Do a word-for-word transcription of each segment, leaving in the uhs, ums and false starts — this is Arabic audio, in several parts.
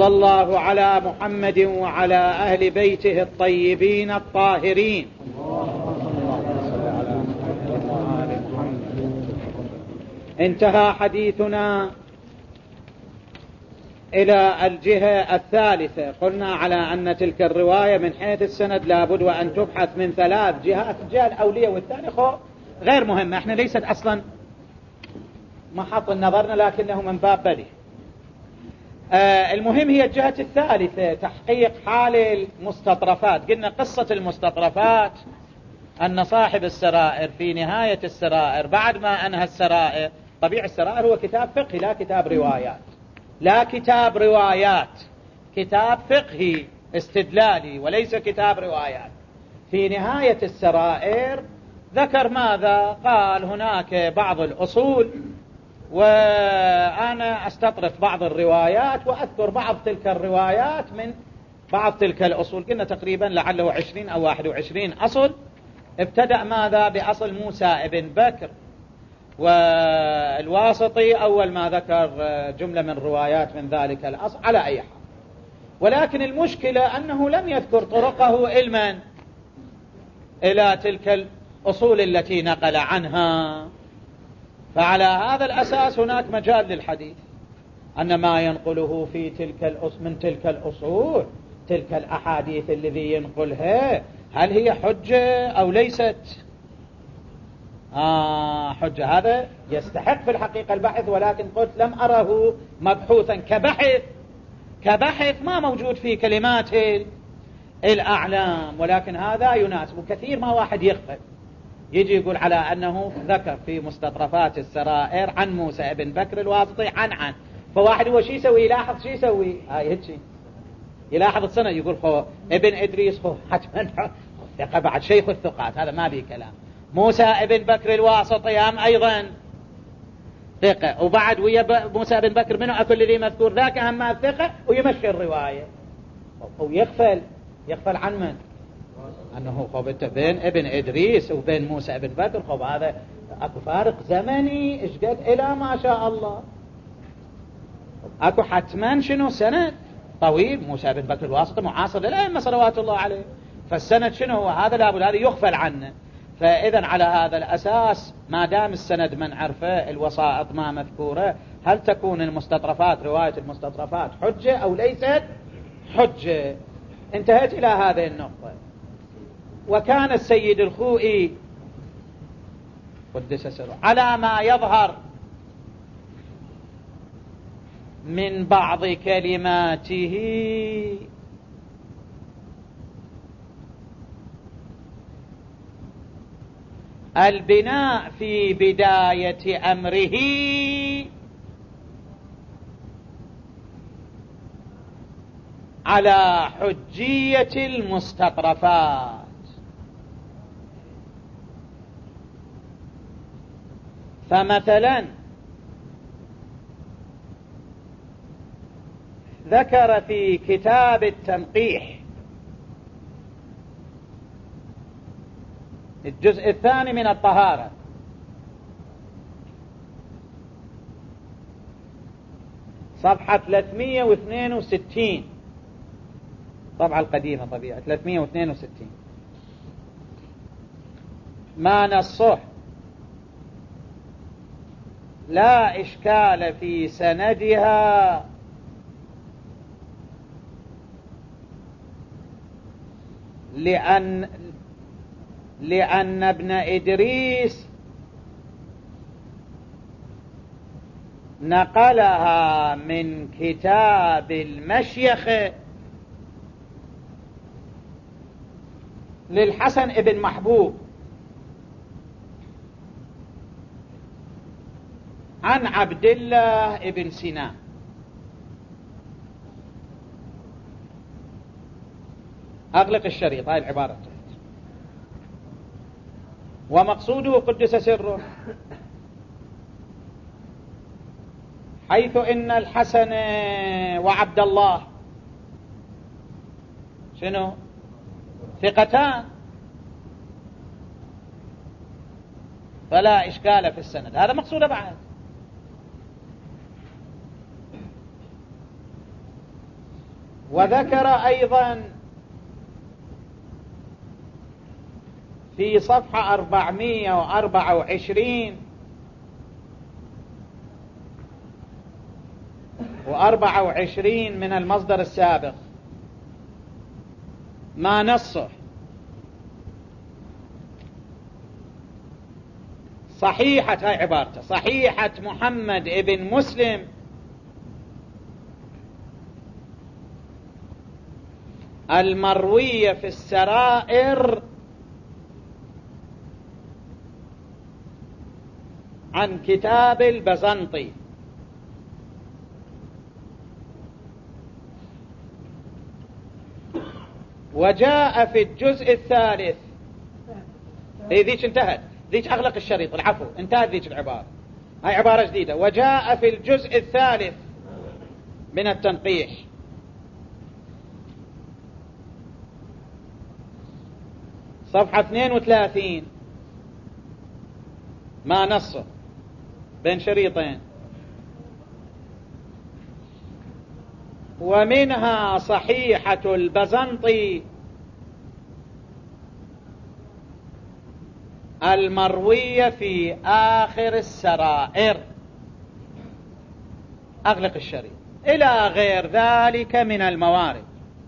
وصلى الله على محمد وعلى أهل بيته الطيبين الطاهرين. انتهى حديثنا إلى الجهة الثالثة. قلنا على أن تلك الرواية من حيث السند لابد وأن تبحث من ثلاث جهات، الجهة الأولية والثانية غير مهمة، احنا ليست أصلا محط نظرنا لكنه من باب بديهي. آه المهم هي الجهة الثالثة، تحقيق حال المستطرفات. قلنا قصة المستطرفات أن صاحب السرائر في نهاية السرائر بعد ما أنهى السرائر، طبيعي السرائر هو كتاب فقهي لا كتاب روايات، لا كتاب روايات، كتاب فقهي استدلالي وليس كتاب روايات. في نهاية السرائر ذكر ماذا؟ قال هناك بعض الأصول وأنا أستطرف بعض الروايات وأذكر بعض تلك الروايات من بعض تلك الأصول. قلنا تقريبا لعله عشرين أو واحد وعشرين أصل. ابتدأ ماذا؟ بأصل موسى ابن بكر والواسطي أول ما ذكر جملة من روايات من ذلك الأصل على أي حال. ولكن المشكلة أنه لم يذكر طرقه علما إلى تلك الأصول التي نقل عنها. فعلى هذا الأساس هناك مجال للحديث أن ما ينقله في تلك الأصول من تلك الأصول، تلك الأحاديث الذي ينقلها، هل هي حجة أو ليست؟ آه حجة. هذا يستحق في الحقيقة البحث، ولكن قلت لم أره مبحوثا كبحث كبحث ما موجود في كلمات الأعلام. ولكن هذا يناسب كثير. ما واحد يغفل يجي يقول على أنه ذكر في مستطرفات السرائر عن موسى ابن بكر الواسطي عن عن فواحد هو شي يسوي؟ يلاحظ شي يسوي؟ هاي هيك يلاحظ السنة يقول خو ابن إدريس خو حتما ثقة بعد شيخ الثقات، هذا ما بيه كلام. موسى ابن بكر الواسطي هم أيضا ثقة، وبعد ويا موسى ابن بكر منه أكل الذي مذكور ذاك هم ثقة، ويمشي الرواية ويغفل يغفل عن من؟ أنه خب بين ابن إدريس وبين موسى ابن بكر خب هذا أكو فارق زمني إيش قد إلى ما شاء الله، أكو حتما شنو سند طويل. موسى ابن بكر الواسطي معاصر للأئمة صلوات الله عليه، فالسند شنو هو؟ هذا لابد هذا يغفل عنه. فإذا على هذا الأساس ما دام السند من عرفه الوسائط ما مذكورة، هل تكون المستطرفات رواية المستطرفات حجة أو ليست حجة؟ انتهت إلى هذه النقطة. وكان السيد الخوئي قدس سره على ما يظهر من بعض كلماته البناء في بداية أمره على حجية المستطرفات. فمثلا ذكر في كتاب التنقيح الجزء الثاني من الطهارة صفحة ثلاثمئة واثنين وستين، طبعا القديمة طبيعة ثلاثمئة واثنين وستين، ما نصه لا إشكال في سندها لأن لأن ابن إدريس نقلها من كتاب المشيخ للحسن ابن محبوب عن عبد الله ابن سينان. أغلق الشريط، هاي العبارة. ومقصوده قدس سره حيث إن الحسن وعبد الله شنو ثقتان فلا إشكال في السند. هذا مقصوده بعد. وذكر أيضا في صفحة أربعمائة وأربعة وعشرين وأربعة وعشرين من المصدر السابق ما نصه صحيحة، هاي عبارته، صحيحة محمد ابن مسلم المروية في السرائر عن كتاب البزنطي، وجاء في الجزء الثالث. هي ذيك انتهت، ذيك أغلق الشريط، العفو، انتهت ذيك العبارة، هاي عبارة جديدة. وجاء في الجزء الثالث من التنقيح صفحة اثنين وثلاثين ما نصه بين شريطين، ومنها صحيحة البزنطي المروية في آخر السرائر، أغلق الشريط، إلى غير ذلك من الموارد.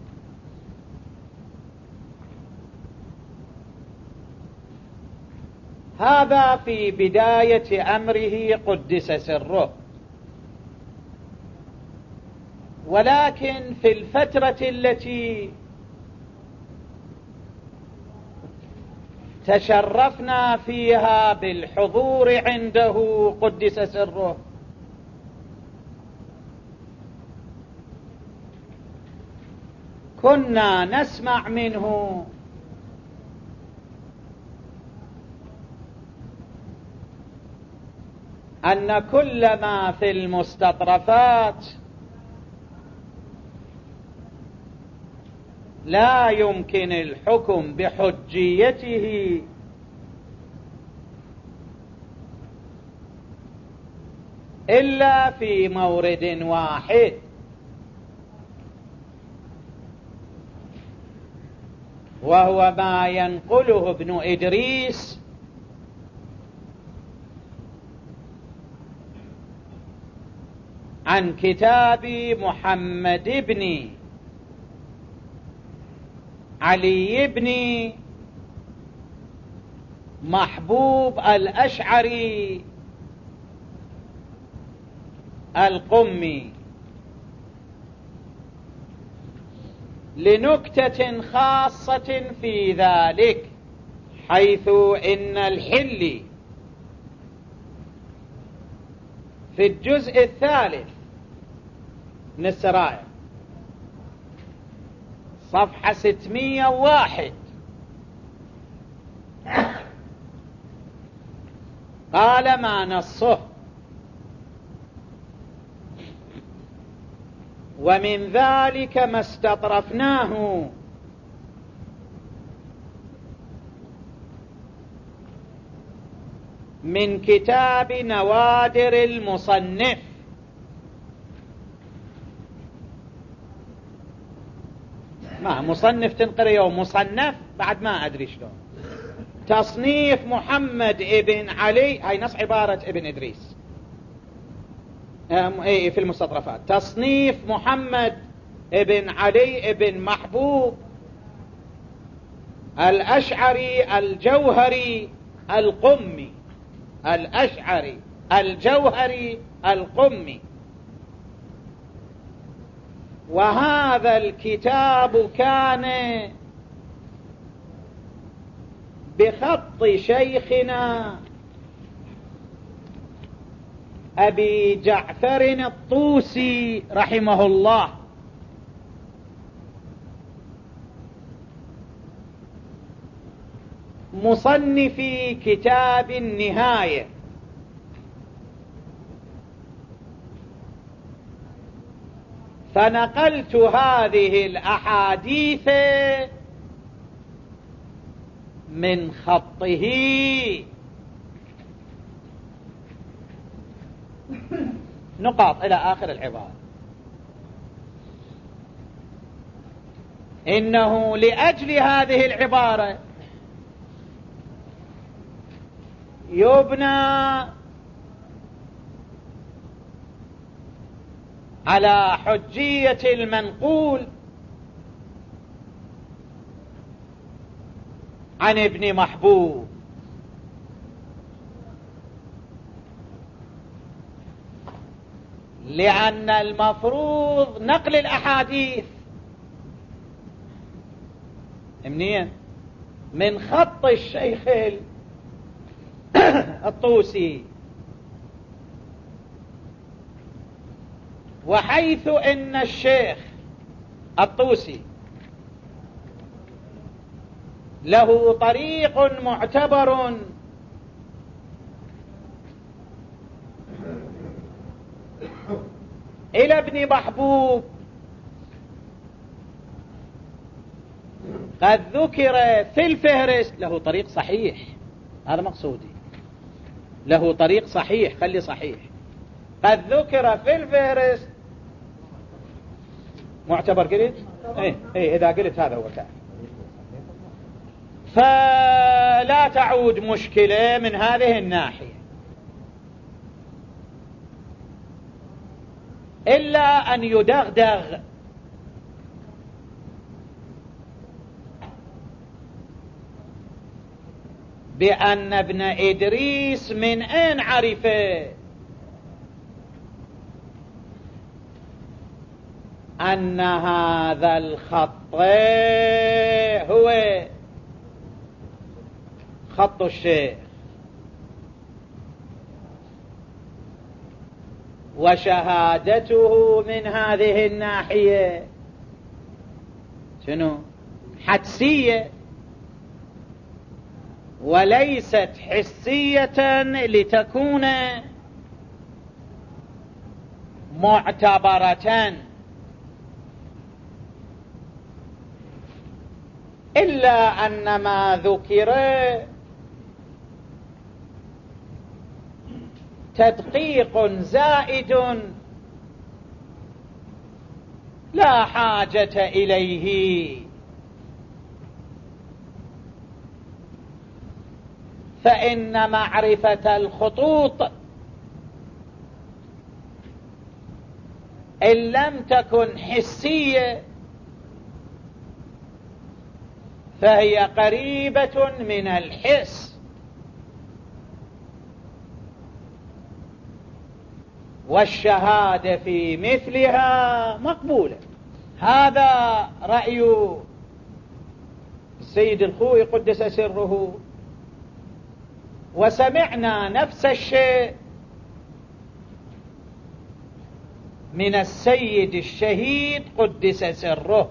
هذا في بداية أمره قدس سره. ولكن في الفترة التي تشرفنا فيها بالحضور عنده قدس سره كنا نسمع منه أن كل ما في المستطرفات لا يمكن الحكم بحجيته إلا في مورد واحد، وهو ما ينقله ابن إدريس عن كتاب محمد بن علي بن محبوب الأشعري القمي، لنكتة خاصة في ذلك، حيث إن الحلي في الجزء الثالث من السرائر صفحة ستمائة وواحد قال ما نصه: ومن ذلك ما استطرفناه من كتاب نوادر المصنف، ما مصنف تنقر يوم مصنف بعد ما أدري شلون، تصنيف محمد ابن علي، هاي نص عبارة ابن إدريس في المستطرفات، تصنيف محمد ابن علي ابن محبوب الأشعري الجوهري القمي، الأشعري الجوهري القمي. وهذا الكتاب كان بخط شيخنا أبي جعفر الطوسي رحمه الله، مصنف كتاب النهاية، فنقلت هذه الأحاديث من خطه. نقاط إلى آخر العبارة. إنه لأجل هذه العبارة يبنى على حجية المنقول عن ابن محبوب، لأن المفروض نقل الأحاديث منين؟ من خط الشيخ الطوسي، وحيث إن الشيخ الطوسي له طريق معتبر إلى ابن محبوب قد ذكر في الفهرست، له طريق صحيح، هذا مقصودي، له طريق صحيح، خلي صحيح، قد ذكر في الفهرست معتبر. قلت ايه ايه اذا قلت هذا هو كافي، فلا تعود مشكلة من هذه الناحية، إلا أن يدغدغ بأن ابن إدريس من أين عرفه أن هذا الخط هو خط الشيخ، وشهادته من هذه الناحية شنو؟ حدسية وليست حسية لتكون معتبرة، إلا أن ما ذكر تدقيق زائد لا حاجة إليه، فإن معرفة الخطوط إن لم تكن حسية فهي قريبة من الحس، والشهادة في مثلها مقبولة. هذا رأي السيد الخوئي قدس سره، وسمعنا نفس الشيء من السيد الشهيد قدس سره،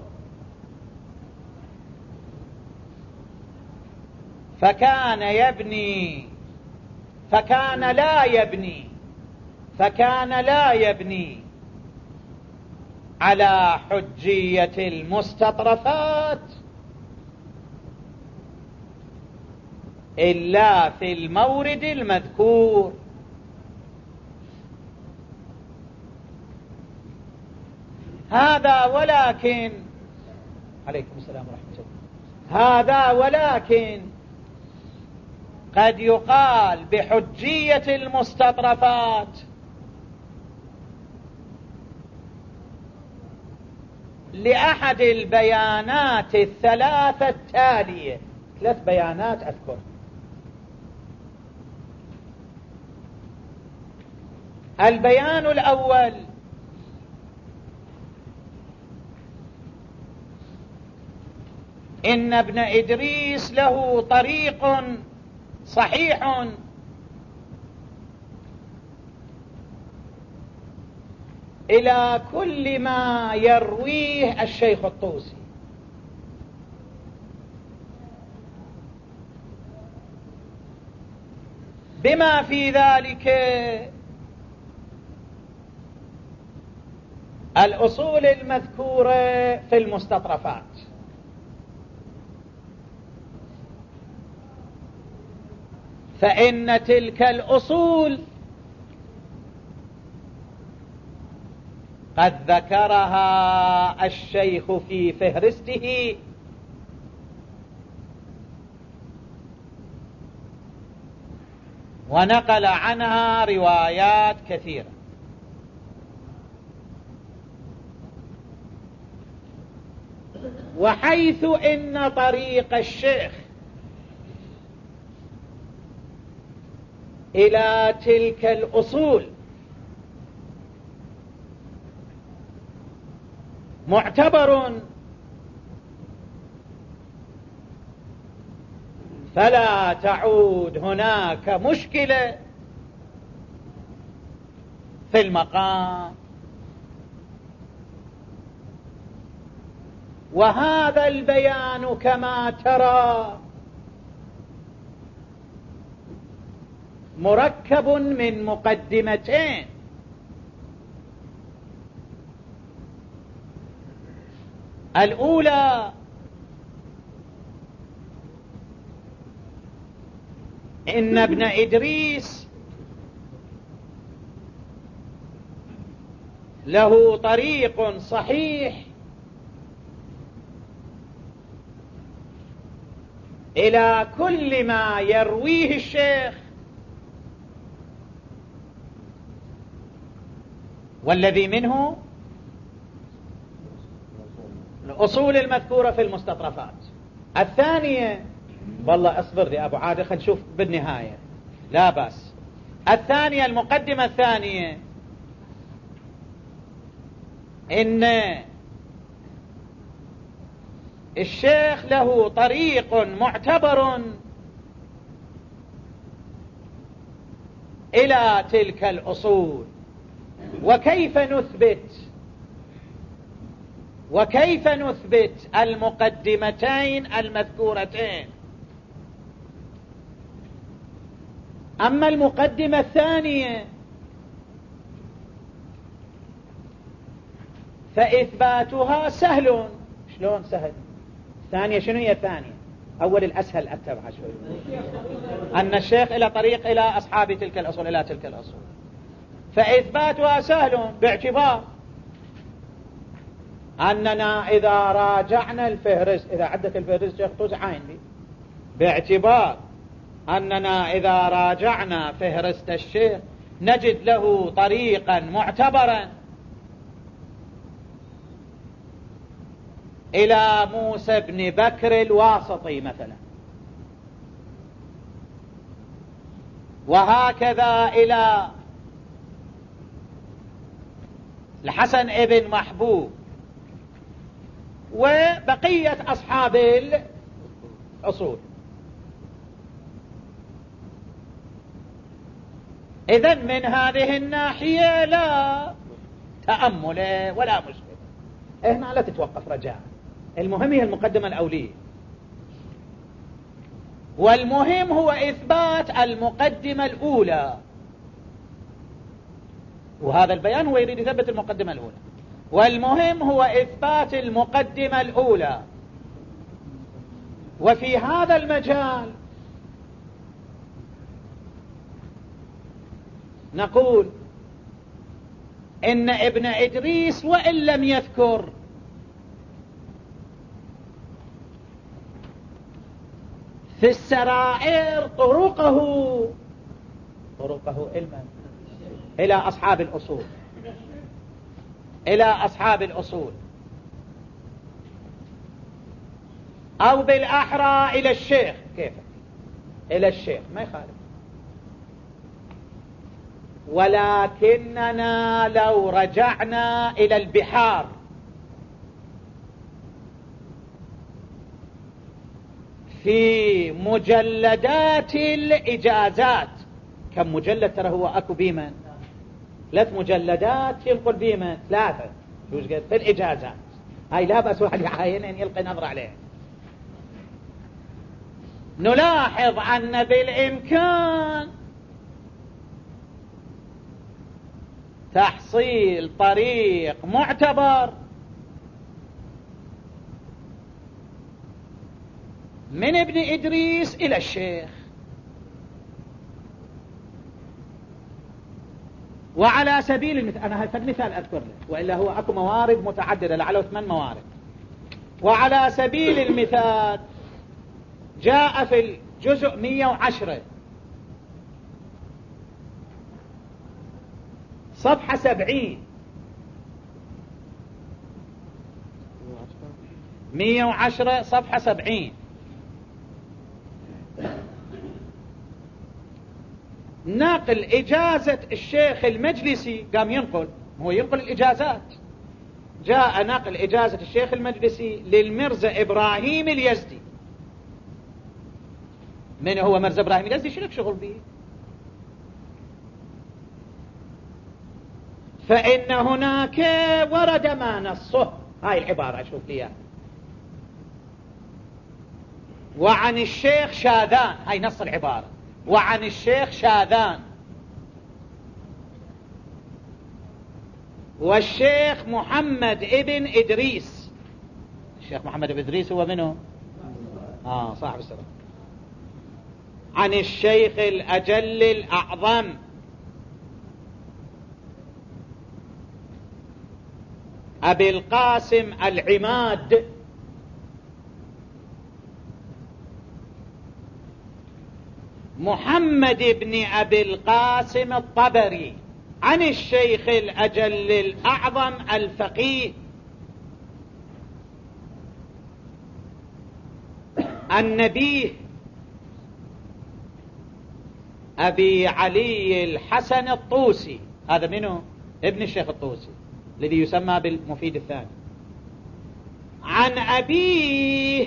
فكان يبني فكان لا يبني فكان لا يبني على حجية المستطرفات إلا في المورد المذكور. هذا ولكن عليكم السلام ورحمة الله. هذا ولكن قد يقال بحجية المستطرفات لأحد البيانات الثلاثة التالية، ثلاث بيانات أذكر. البيان الأول إن ابن إدريس له طريق صحيح إلى كل ما يرويه الشيخ الطوسي، بما في ذلك الأصول المذكورة في المستطرفات. فإن تلك الأصول قد ذكرها الشيخ في فهرسته ونقل عنها روايات كثيرة. وحيث إن طريق الشيخ إلى تلك الأصول معتبر فلا تعود هناك مشكلة في المقام. وهذا البيان كما ترى مركب من مقدمتين. الأولى إن ابن إدريس له طريق صحيح إلى كل ما يرويه الشيخ، والذي منه الأصول المذكورة في المستطرفات. الثانية، والله اصبر يا أبو عادل خل نشوف بالنهاية، لا بأس. الثانية، المقدمة الثانية، إن الشيخ له طريق معتبر إلى تلك الأصول. وكيف نثبت وكيف نثبت المقدمتين المذكورتين؟ أما المقدمة الثانية فإثباتها سهل. شلون سهل؟ الثانية شنو هي الثانية؟ أول الأسهل أتبعها شوي، أن الشيخ إلى طريق إلى أصحاب تلك الأصول، إلى تلك الأصول، فإثباتها سهل باعتبار أننا إذا راجعنا الفهرس، إذا عدت الفهرس شيخ توزع عين لي، باعتبار أننا إذا راجعنا فهرست الشيخ نجد له طريقا معتبرا إلى موسى بن بكر الواسطي مثلا، وهكذا إلى الحسن ابن محبوب وبقية أصحاب الأصول. إذن من هذه الناحية لا تأمل ولا مشكلة، هنا لا تتوقف رجاء. المهم هي المقدمة الأولية، والمهم هو إثبات المقدمة الأولى، وهذا البيان هو يريد يثبت المقدمة الأولى، والمهم هو إثبات المقدمة الأولى. وفي هذا المجال نقول إن ابن إدريس وإن لم يذكر في السرائر طرقه طرقه علما إلى أصحاب الأصول، إلى أصحاب الأصول، أو بالأحرى إلى الشيخ، كيف إلى الشيخ ما يخالف. ولكننا لو رجعنا إلى البحار في مجلدات الإجازات، كم مجلد ترى هو أكو بيمن ثلاث مجلدات ينقل بيمن ثلاثة في الإجازات، هاي لا بأس واحد يعاين أن يلقي نظر عليه. نلاحظ أن بالإمكان تحصيل طريق معتبر من ابن إدريس إلى الشيخ، وعلى سبيل المثال، أنا هذا مثال أذكر له، وإلا هو أكو موارد متعددة لعله ثمان موارد. وعلى سبيل المثال جاء في الجزء مئة وعشرة صفحة سبعين، مئة وعشرة صفحة سبعين، ناقل إجازة الشيخ المجلسي، قام ينقل، هو ينقل الإجازات، جاء نقل إجازة الشيخ المجلسي للمرزا إبراهيم اليزدي. من هو مرزا إبراهيم اليزدي؟ شو لك شغل به؟ فإن هناك ورد ما نصه، هاي العبارة أشوف لي، وعن الشيخ شاذان، هاي نص العبارة، وعن الشيخ شاذان والشيخ محمد ابن إدريس. الشيخ محمد ابن إدريس هو منه؟ آه صاحب السلام. عن الشيخ الأجل الأعظم أبي القاسم العماد محمد بن أبي القاسم الطبري عن الشيخ الأجل الأعظم الفقيه النبيه أبي علي الحسن الطوسي. هذا منه؟ ابن الشيخ الطوسي الذي يسمى بالمفيد الثاني. عن أبيه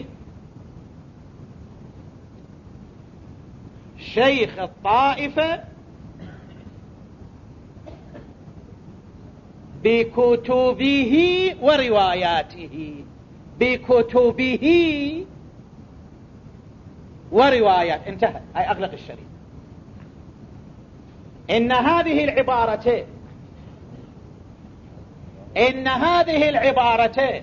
شيخ الطائفة بكتبه ورواياته، بكتبه وروايات، انتهى، أي أغلق الشريط. إن هذه العبارتين إن هذه العبارتين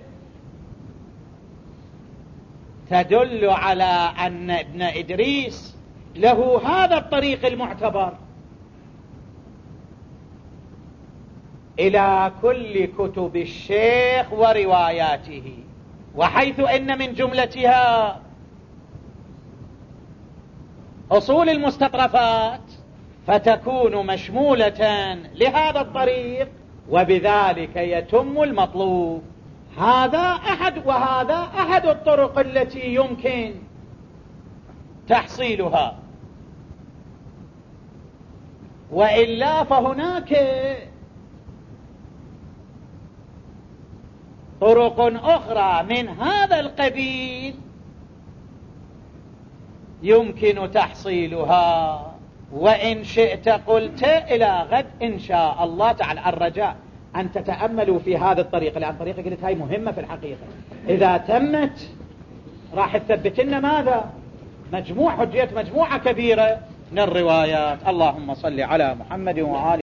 تدل على أن ابن إدريس له هذا الطريق المعتبر إلى كل كتب الشيخ ورواياته، وحيث إن من جملتها أصول المستطرفات فتكون مشمولة لهذا الطريق، وبذلك يتم المطلوب. هذا أحد وهذا أحد الطرق التي يمكن تحصيلها، وإلا فهناك طرق أخرى من هذا القبيل يمكن تحصيلها. وإن شئت قلت إلى غد إن شاء الله تعالى. الرجاء أن تتأملوا في هذه الطريقة، لأن الطريقة قلت هاي مهمة في الحقيقة، إذا تمت راح تثبت لنا ماذا؟ مجموع حجية مجموعة كبيرة من الروايات. اللهم صل على محمد وعلى